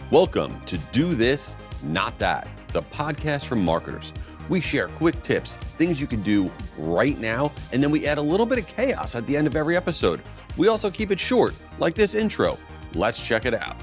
Welcome to Do This, Not That, the podcast for marketers. We share quick tips, things you can do right now, and then we add a little bit of chaos at the end of every episode. We also keep it short, like this intro. Let's check it out.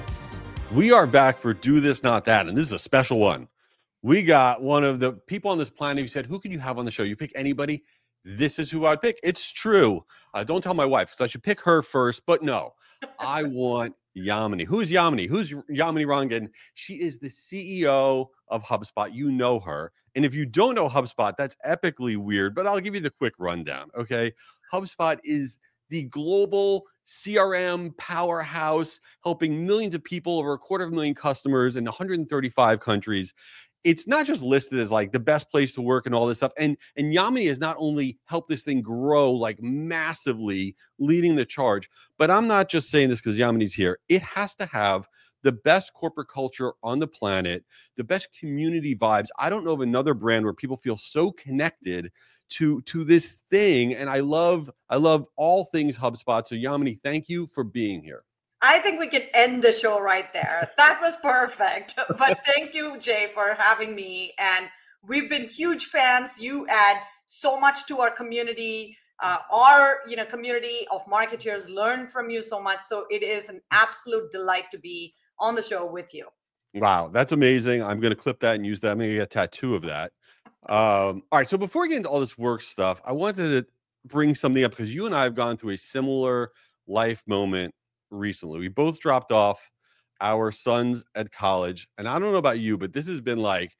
We are back for Do This, Not That, and this is a special one. We got one of the people on this planet who said, who could you have on the show? You pick anybody. This is who I'd pick. It's true. Don't tell my wife because I should pick her first, but no, I want Yamini. Who's Yamini? Who's Yamini Rangan? She is the CEO of HubSpot. You know her. And if you don't know HubSpot, that's epically weird, but I'll give you the quick rundown, okay? HubSpot is the global CRM powerhouse, helping millions of people, over 250,000 customers in 135 countries. It's not just listed as like the best place to work and all this stuff. And Yamini has not only helped this thing grow like massively, leading the charge, but I'm not just saying this because Yamini's here. It has to have the best corporate culture on the planet, the best community vibes. I don't know of another brand where people feel so connected to this thing. And I love all things HubSpot. So Yamini, thank you for being here. I think we can end the show right there. That was perfect. But thank you, Jay, for having me. And we've been huge fans. You add so much to our community. Our community of marketers learn from you so much. So it is an absolute delight to be on the show with you. Wow, that's amazing. I'm going to clip that and use that. I'm going to get a tattoo of that. All right. So before we get into all this work stuff, I wanted to bring something up because you and I have gone through a similar life moment recently. We both dropped off our sons at college, and I don't know about you, but this has been like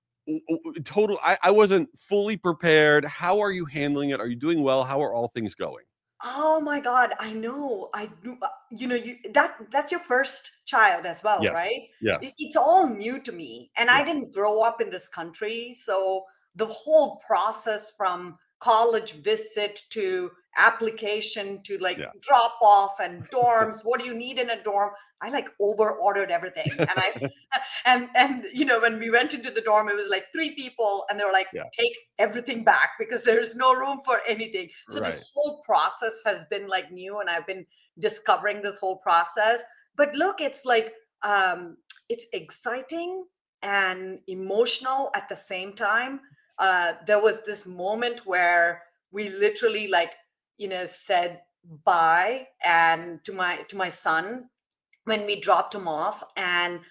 total. I wasn't fully prepared. How are you handling it? Are you doing well? How are all things going? Oh my God, I know. I do. That's your first child as well, Yes. right? Yes. It's all new to me, and I didn't grow up in this country, so the whole process from college visit to application to drop off and dorms, what do you need in a dorm? I over ordered everything, and and when we went into the dorm, it was like 3 people, and they were like, take everything back because there's no room for anything. So this whole process has been new, and I've been discovering this whole process. But look, it's it's exciting and emotional at the same time. There was this moment where we literally said bye and to my son when we dropped him off, and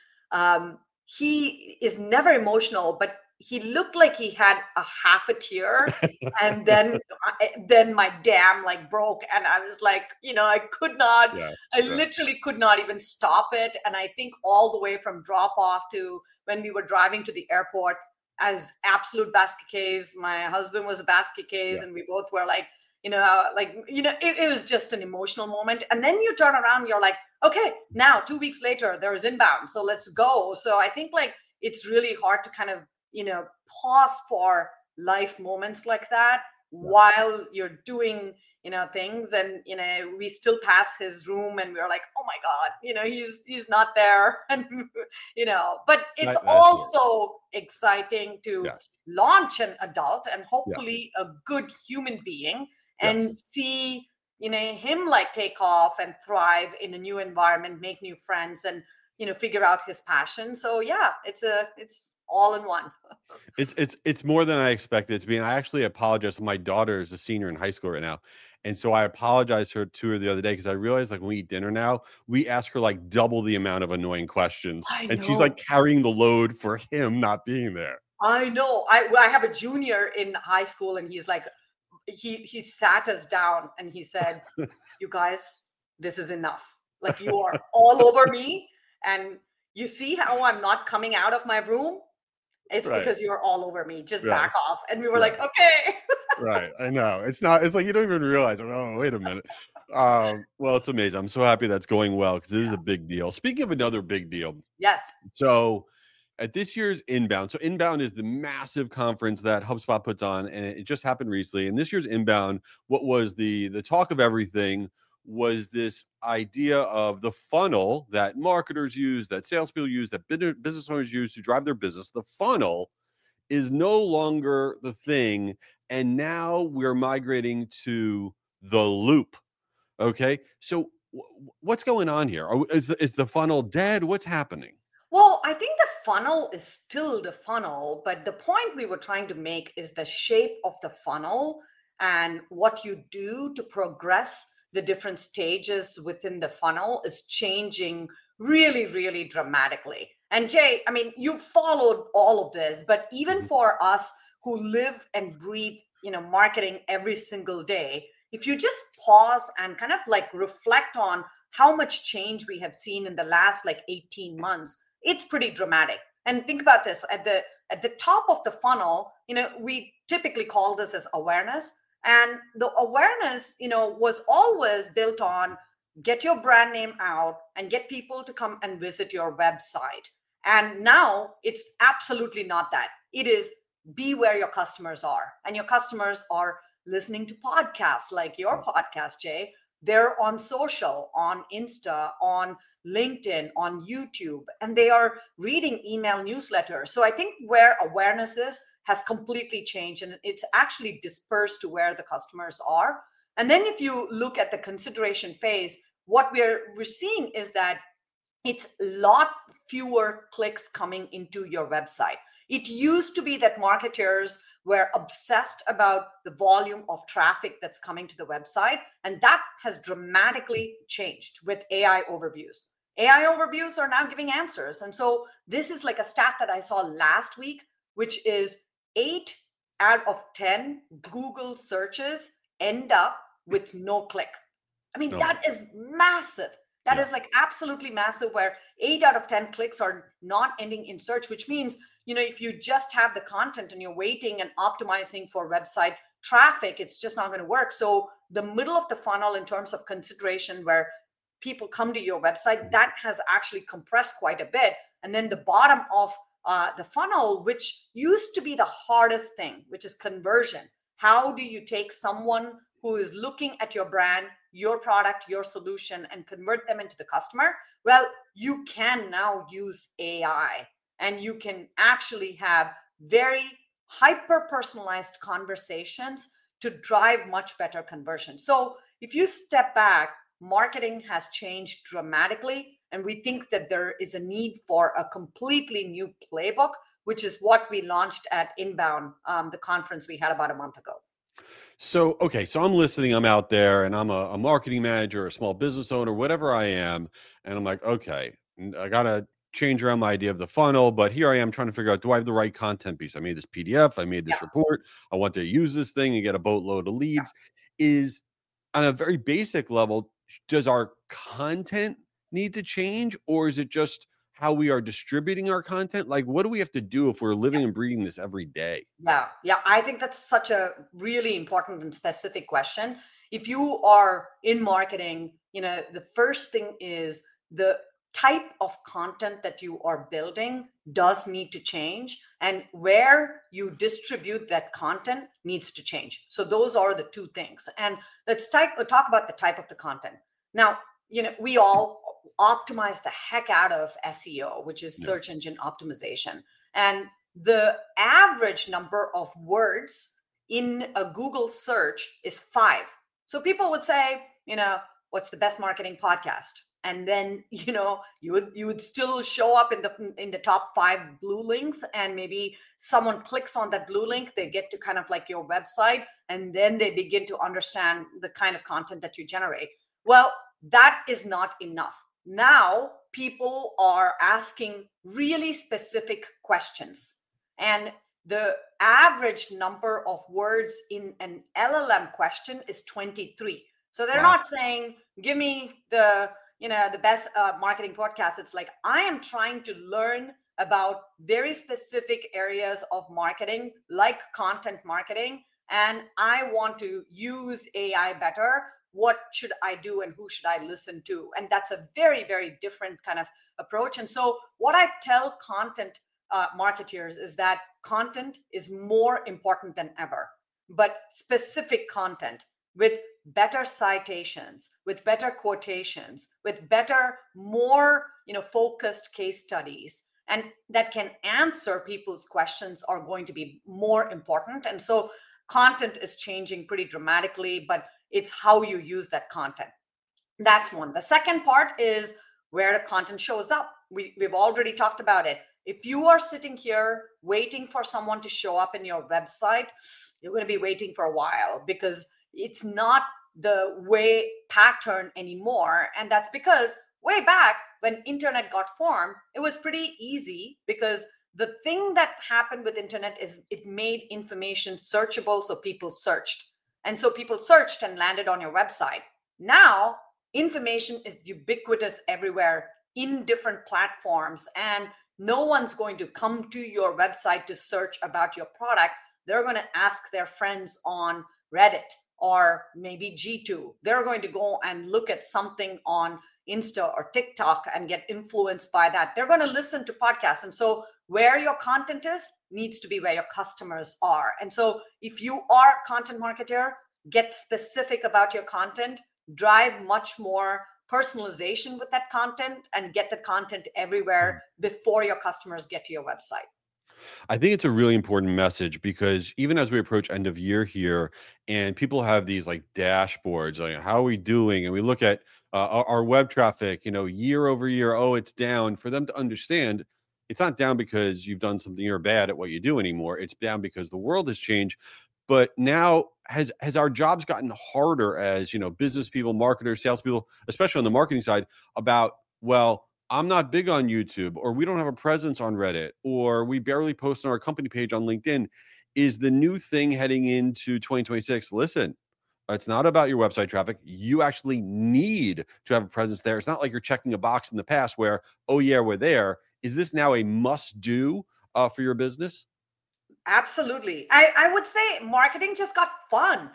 he is never emotional, but he looked like he had a half a tear. And then my dam broke, and I was I could not, literally could not even stop it. And I think all the way from drop off to when we were driving to the airport as absolute basket case, my husband was a basket case, and we both were it was just an emotional moment. And then you turn around, you're like, okay, now 2 weeks later, there is inbound. So let's go. So I think it's really hard to kind of, pause for life moments like that while you're doing, things. And, we still pass his room and we're like, oh my God, he's not there. And, but it's also exciting to launch an adult and hopefully a good human being and see him take off and thrive in a new environment, make new friends, and figure out his passion. So it's all in one. It's more than I expected it to be. And I actually apologize. My daughter is a senior in high school right now. And so I apologized to her the other day because I realized when we eat dinner now, we ask her double the amount of annoying questions. And she's carrying the load for him not being there. I know. I have a junior in high school, and he's he sat us down and he said, you guys, this is enough. You are all over me, and you see how I'm not coming out of my room? It's because you're all over me. Just back off. And we were like, okay. Right. I know. It's like you don't even realize, oh, wait a minute. Well, it's amazing. I'm so happy that's going well because this is a big deal. Speaking of another big deal. Yes. So at this year's Inbound. So Inbound is the massive conference that HubSpot puts on, and it just happened recently. And this year's Inbound, what was the talk of everything was this idea of the funnel that marketers use, that salespeople use, that business owners use to drive their business. The funnel is no longer the thing, and now we're migrating to the loop. Okay, so What's going on here? Is the funnel dead? What's happening? Well, I think the funnel is still the funnel, but the point we were trying to make is the shape of the funnel and what you do to progress the different stages within the funnel is changing really, really dramatically. And Jay, I mean, you followed all of this, but even Mhm. for us who live and breathe, marketing every single day, if you just pause and kind of like reflect on how much change we have seen in the last like 18 months, it's pretty dramatic. And think about this, at the top of the funnel, we typically call this as awareness. And the awareness, was always built on get your brand name out and get people to come and visit your website. And now it's absolutely not that. It is be where your customers are. And your customers are listening to podcasts like your podcast, Jay. They're on social, on Insta, on LinkedIn, on YouTube, and they are reading email newsletters. So I think where awareness is has completely changed and it's actually dispersed to where the customers are. And then if you look at the consideration phase, what we're seeing is that it's a lot fewer clicks coming into your website. It used to be that marketers were obsessed about the volume of traffic that's coming to the website, and that has dramatically changed with AI overviews. AI overviews are now giving answers. And so this is like a stat that I saw last week, which is 8 out of 10 Google searches end up with no click. I mean, Oh my, that is massive. That yeah. is like absolutely massive, where 8 out of 10 clicks are not ending in search, which means, if you just have the content and you're waiting and optimizing for website traffic, it's just not going to work. So the middle of the funnel in terms of consideration where people come to your website, that has actually compressed quite a bit. And then the bottom of the funnel, which used to be the hardest thing, which is conversion. How do you take someone who is looking at your brand, your product, your solution, and convert them into the customer? Well, you can now use AI and you can actually have very hyper personalized conversations to drive much better conversion. So if you step back, marketing has changed dramatically. And we think that there is a need for a completely new playbook, which is what we launched at Inbound, the conference we had about a month ago. So, okay, so I'm listening, I'm out there and I'm a marketing manager, a small business owner, whatever I am. And I'm like, okay, I got to change around my idea of the funnel, but here I am trying to figure out, do I have the right content piece? I made this PDF, I made Yeah. this report, I want to use this thing and get a boatload of leads. Is on a very basic level, does our content need to change or is it just how we are distributing our content? Like, what do we have to do if we're living and breathing this every day? Yeah, yeah. I think that's such a really important and specific question. If you are in marketing, the first thing is the type of content that you are building does need to change, and where you distribute that content needs to change. So those are the two things. And talk about the type of the content. Now, we all optimize the heck out of SEO, which is Yeah. search engine optimization. And the average number of words in a Google search is 5. So people would say, what's the best marketing podcast? And then, you would still show up in the top 5 blue links, and maybe someone clicks on that blue link, they get to kind of like your website, and then they begin to understand the kind of content that you generate. Well, that is not enough. Now people are asking really specific questions, and the average number of words in an LLM question is 23. So they're Wow. not saying, give me the best marketing podcast. It's like, I am trying to learn about very specific areas of marketing, like content marketing, and I want to use AI better. What should I do and who should I listen to? And that's a very, very different kind of approach. And so what I tell content marketeers is that content is more important than ever, but specific content with better citations, with better quotations, with better, more focused case studies, and that can answer people's questions are going to be more important. And so content is changing pretty dramatically, but it's how you use that content. That's one. The second part is where the content shows up. We've already talked about it. If you are sitting here waiting for someone to show up in your website, you're going to be waiting for a while because it's not the way pattern anymore. And that's because way back when internet got formed, it was pretty easy because the thing that happened with internet is it made information searchable. So people searched. And so people searched and landed on your website. Now, information is ubiquitous everywhere in different platforms, and no one's going to come to your website to search about your product. They're going to ask their friends on Reddit or maybe G2. They're going to go and look at something on Insta or TikTok and get influenced by that. They're going to listen to podcasts. And so where your content is needs to be where your customers are. And so if you are a content marketer, get specific about your content, drive much more personalization with that content, and get the content everywhere before your customers get to your website. I think it's a really important message because even as we approach end of year here and people have these like dashboards, like how are we doing? And we look at our web traffic, year over year, oh, it's down. For them to understand, it's not down because you've done something you're bad at what you do anymore. It's down because the world has changed. But now has our jobs gotten harder as, business people, marketers, salespeople, especially on the marketing side about, well, I'm not big on YouTube, or we don't have a presence on Reddit, or we barely post on our company page on LinkedIn. Is the new thing heading into 2026? Listen, it's not about your website traffic. You actually need to have a presence there. It's not like you're checking a box in the past where, oh yeah, we're there. Is this now a must do for your business? Absolutely. I would say marketing just got fun.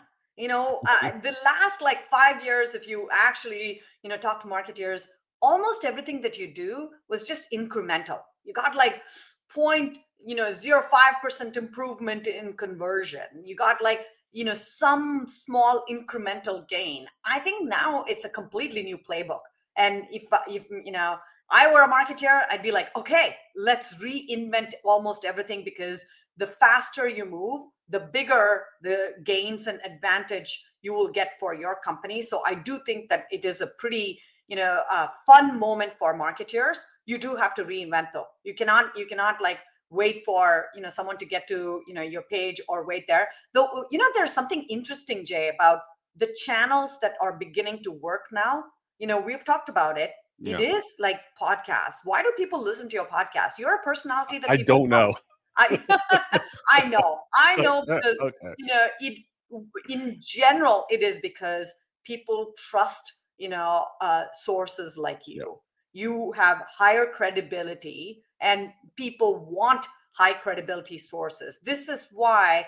The last like 5 years, if you actually, talk to marketers, almost everything that you do was just incremental. You got like 0.05% improvement in conversion. You got like, some small incremental gain. I think now it's a completely new playbook. And if I were a marketer, I'd be like, okay, let's reinvent almost everything, because the faster you move, the bigger the gains and advantage you will get for your company. So I do think that it is a pretty fun moment for marketers. You do have to reinvent though. You cannot like wait for someone to get to your page or wait there. Though there's something interesting, Jay, about the channels that are beginning to work now. We've talked about it. Yeah. It is like podcasts. Why do people listen to your podcast? You're a personality that I don't know. I know because Okay. it in general it is because people trust sources like you. You have higher credibility, and people want high credibility sources. This is why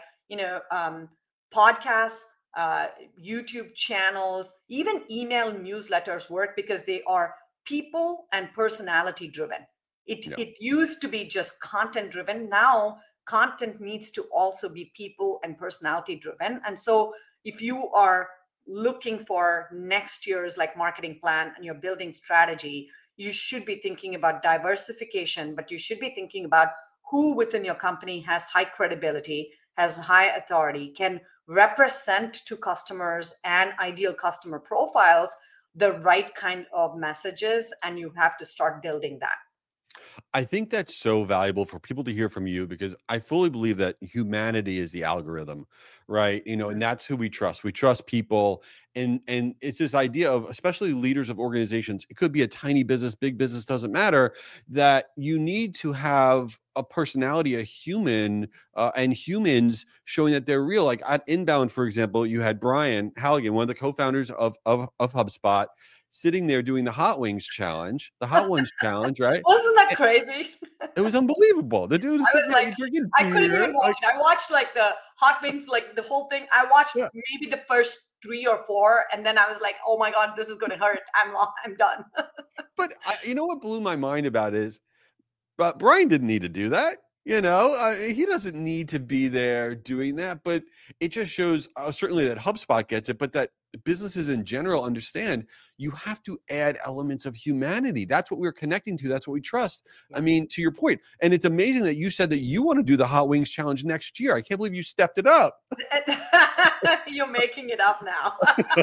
podcasts, YouTube channels, even email newsletters work, because they are people and personality driven. It used to be just content driven. Now content needs to also be people and personality driven. And so if you are looking for next year's like marketing plan and you're building strategy, you should be thinking about diversification, but you should be thinking about who within your company has high credibility, has high authority, can represent to customers and ideal customer profiles the right kind of messages, and you have to start building that. I think that's so valuable for people to hear from you, because I fully believe that humanity is the algorithm, right? And that's who we trust. We trust people, and it's this idea of, especially leaders of organizations, it could be a tiny business, big business, doesn't matter, that you need to have a personality, a human, and humans showing that they're real. Like at Inbound, for example, you had Brian Halligan, one of the co-founders of HubSpot, sitting there doing the Hot Wings challenge, the Hot Ones challenge, right? Wasn't that crazy? It was unbelievable. The dude was sitting there drinking beer. I couldn't even watch it. I watched like the Hot Wings, like the whole thing. I watched maybe the first 3 or 4, and then I was like, "Oh my god, this is going to hurt. I'm done." But what blew my mind about it is, but Brian didn't need to do that. He doesn't need to be there doing that. But it just shows certainly that HubSpot gets it, but that businesses in general understand you have to add elements of humanity. That's what we're connecting to. That's what we trust. I mean, to your point, and it's amazing that you said that you want to do the Hot Wings Challenge next year. I can't believe you stepped it up. You're making it up now.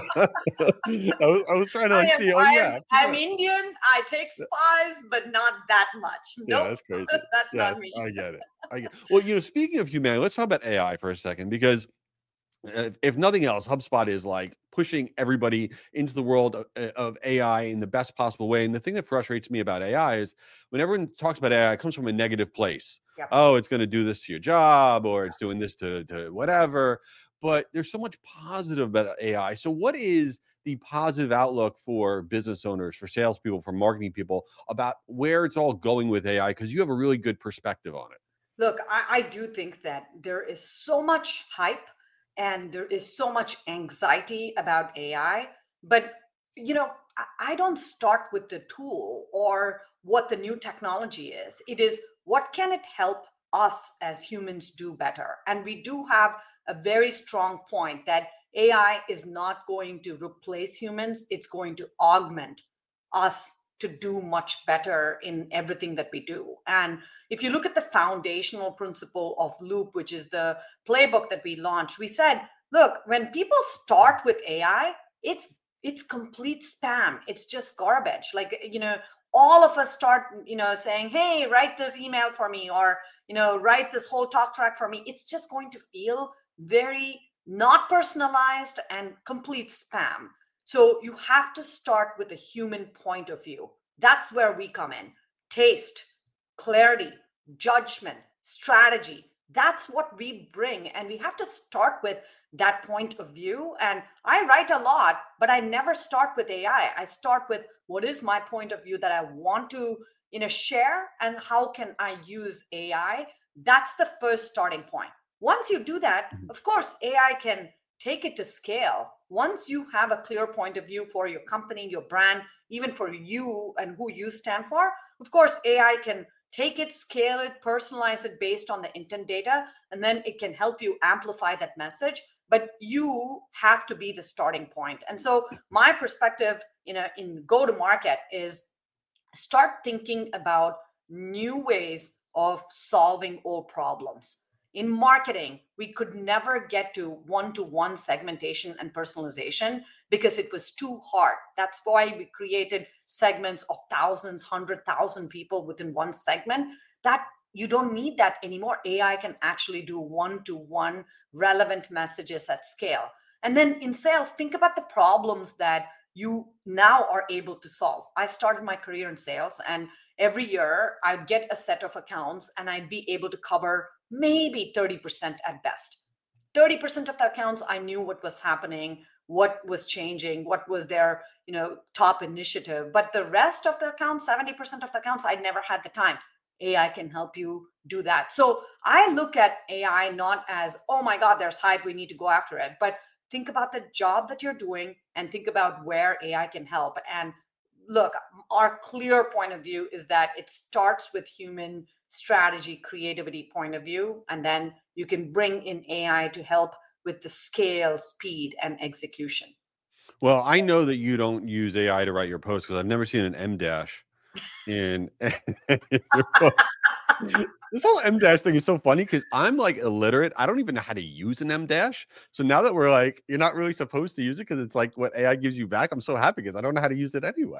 I was trying to see. I'm Indian. I take spice, but not that much. Yeah, nope. that's crazy. That's not me. I get it. Well, speaking of humanity, let's talk about AI for a second, because if nothing else, HubSpot is like pushing everybody into the world of AI in the best possible way. And the thing that frustrates me about AI is when everyone talks about AI, it comes from a negative place. Yep. Oh, it's going to do this to your job, or it's doing this to whatever. But there's so much positive about AI. So what is the positive outlook for business owners, for salespeople, for marketing people about where it's all going with AI? Because you have a really good perspective on it. Look, I do think that there is so much hype and there is so much anxiety about AI. But, I don't start with the tool or what the new technology is. It is what can it help us as humans do better? And we do have a very strong point that AI is not going to replace humans, it's going to augment us to do much better in everything that we do. And if you look at the foundational principle of Loop, which is the playbook that we launched, we said, look, when people start with AI, it's complete spam. It's just garbage. Like, all of us start, saying, hey, write this email for me, or, write this whole talk track for me. It's just going to feel very not personalized and complete spam. So you have to start with a human point of view. That's where we come in. Taste, clarity, judgment, strategy. That's what we bring. And we have to start with that point of view. And I write a lot, but I never start with AI. I start with what is my point of view that I want to, share, and how can I use AI? That's the first starting point. Once you do that, of course, AI can take it to scale. Once you have a clear point of view for your company, your brand, even for you and who you stand for, of course, AI can take it, scale it, personalize it based on the intent data, and then it can help you amplify that message. But you have to be the starting point. And so my perspective, in go to market is start thinking about new ways of solving old problems. In marketing, we could never get to one-to-one segmentation and personalization because it was too hard. That's why we created segments of thousands, 100,000 people within one segment. That you don't need that anymore. AI can actually do one-to-one relevant messages at scale. And then in sales, think about the problems that you now are able to solve. I started my career in sales, and every year I'd get a set of accounts and I'd be able to cover maybe 30% at best. 30% of the accounts, I knew what was happening, what was changing, what was their, top initiative. But the rest of the accounts, 70% of the accounts, I never had the time. AI can help you do that. So I look at AI not as, oh my God, there's hype, we need to go after it, but think about the job that you're doing and think about where AI can help. And look, our clear point of view is that it starts with human strategy, creativity point of view, and then you can bring in AI to help with the scale, speed, and execution. Well, I know that you don't use AI to write your posts because I've never seen an M dash in your post. This whole M dash thing is so funny because I'm like illiterate. I don't even know how to use an M dash. So now that we're like, you're not really supposed to use it because it's like what AI gives you back. I'm so happy because I don't know how to use it anyway.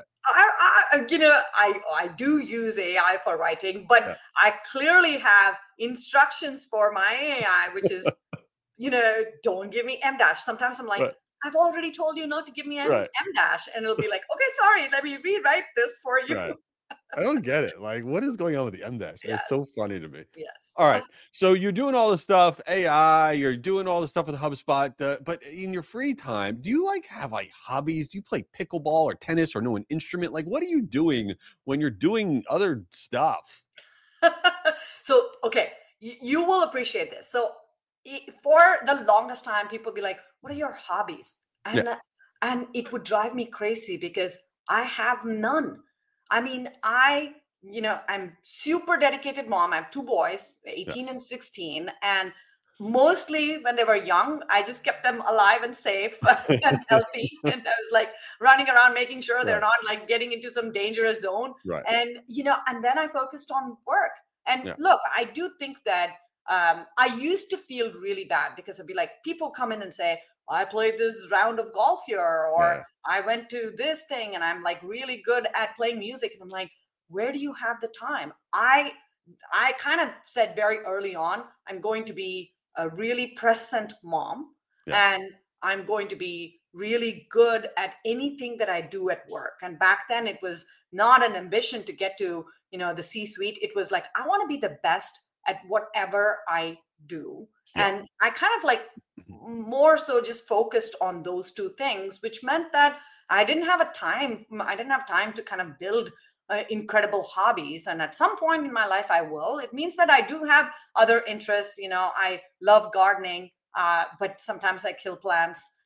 I do use AI for writing, but yeah. I clearly have instructions for my AI, which is, don't give me M dash. Sometimes I'm like, right. I've already told you not to give me M dash, and it'll be like, okay, sorry, let me rewrite this for you. Right. I don't get it. Like, what is going on with the M dash? Yes. It's so funny to me. Yes. All right. So you're doing all this stuff, AI, you're doing all the stuff with HubSpot, but in your free time, do you have hobbies? Do you play pickleball or tennis or know an instrument? Like, what are you doing when you're doing other stuff? So, okay, you will appreciate this. So for the longest time, people be like, what are your hobbies? And it would drive me crazy because I have none. I mean, I'm super dedicated mom. I have two boys, 18 and 16. And Mostly when they were young, I just kept them alive and safe and healthy. And I was like running around making sure they're Right. not like getting into some dangerous zone. Right. And, and then I focused on work. And Yeah. look, I do think that I used to feel really bad because I'd be like, people come in and say, I played this round of golf here, or Yeah. I went to this thing and I'm like really good at playing music. And I'm like, where do you have the time? I kind of said very early on, I'm going to be a really present mom, Yeah. and I'm going to be really good at anything that I do at work. And back then it was not an ambition to get to, the C suite. It was like, I want to be the best at whatever I do. Yeah. And I kind of like Mhm. more so just focused on those two things, which meant that I didn't have time to kind of build incredible hobbies. And at some point in my life, I will. It means that I do have other interests. I love gardening, but sometimes I kill plants.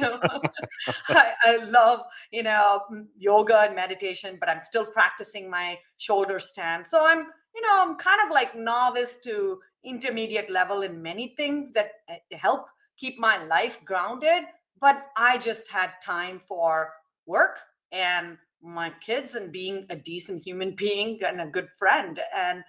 I love, yoga and meditation, but I'm still practicing my shoulder stand. So I'm kind of like novice to intermediate level in many things that help keep my life grounded. But I just had time for work and my kids and being a decent human being and a good friend. And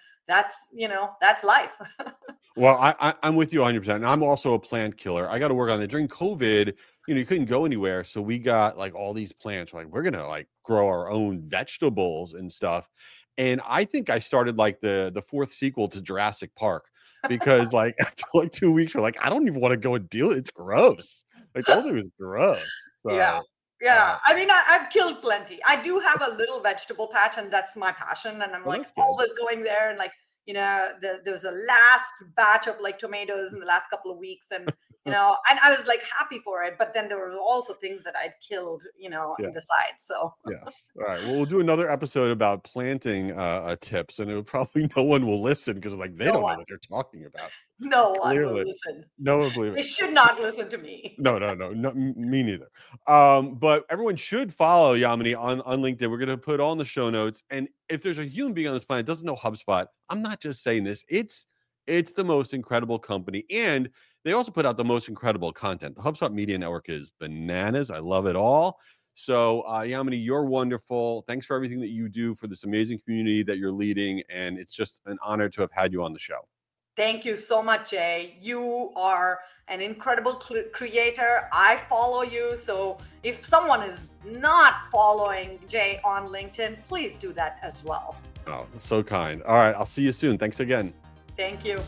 that's life. Well, I'm with you 100%. And I'm also a plant killer. I got to work on that. During COVID, you couldn't go anywhere. So we got like all these plants. We're going to like grow our own vegetables and stuff. And I think I started like the fourth sequel to Jurassic Park because like after like 2 weeks, we're like, I don't even want to go and deal. It's gross. Like the whole thing was gross. Yeah. So, Yeah. I mean, I've killed plenty. I do have a little vegetable patch, and that's my passion. And I'm well, like that's good. always going there. And like, there was a last batch of like tomatoes in the last couple of weeks. And I was like happy for it. But then there were also things that I'd killed, Yeah. in the side. So, Yes. All right. Well, we'll do another episode about planting tips, and it probably no one will listen because like they no don't know one, what they're talking about. no one will Clearly, listen. no one believe They it. should not listen to me. No, me neither. But everyone should follow Yamini on LinkedIn. We're gonna put all in the show notes. And if there's a human being on this planet that doesn't know HubSpot, I'm not just saying this. It's the most incredible company, and they also put out the most incredible content. The HubSpot Media Network is bananas. I love it all. So, Yamini, you're wonderful. Thanks for everything that you do for this amazing community that you're leading, and it's just an honor to have had you on the show. Thank you so much, Jay. You are an incredible creator. I follow you. So if someone is not following Jay on LinkedIn, please do that as well. Oh, so kind. All right, I'll see you soon. Thanks again. Thank you.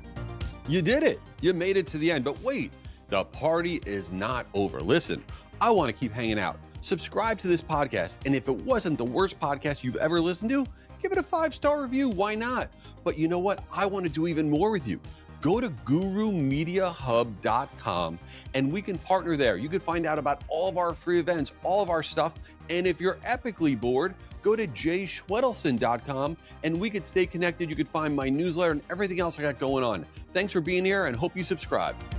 You did it. You made it to the end. But wait, the party is not over. Listen, I want to keep hanging out. Subscribe to this podcast. And if it wasn't the worst podcast you've ever listened to, give it a 5-star review. Why not? But you know what? I want to do even more with you. Go to gurumediahub.com and we can partner there. You can find out about all of our free events, all of our stuff. And if you're epically bored, go to jayschwedelson.com and we could stay connected. You could find my newsletter and everything else I got going on. Thanks for being here and hope you subscribe.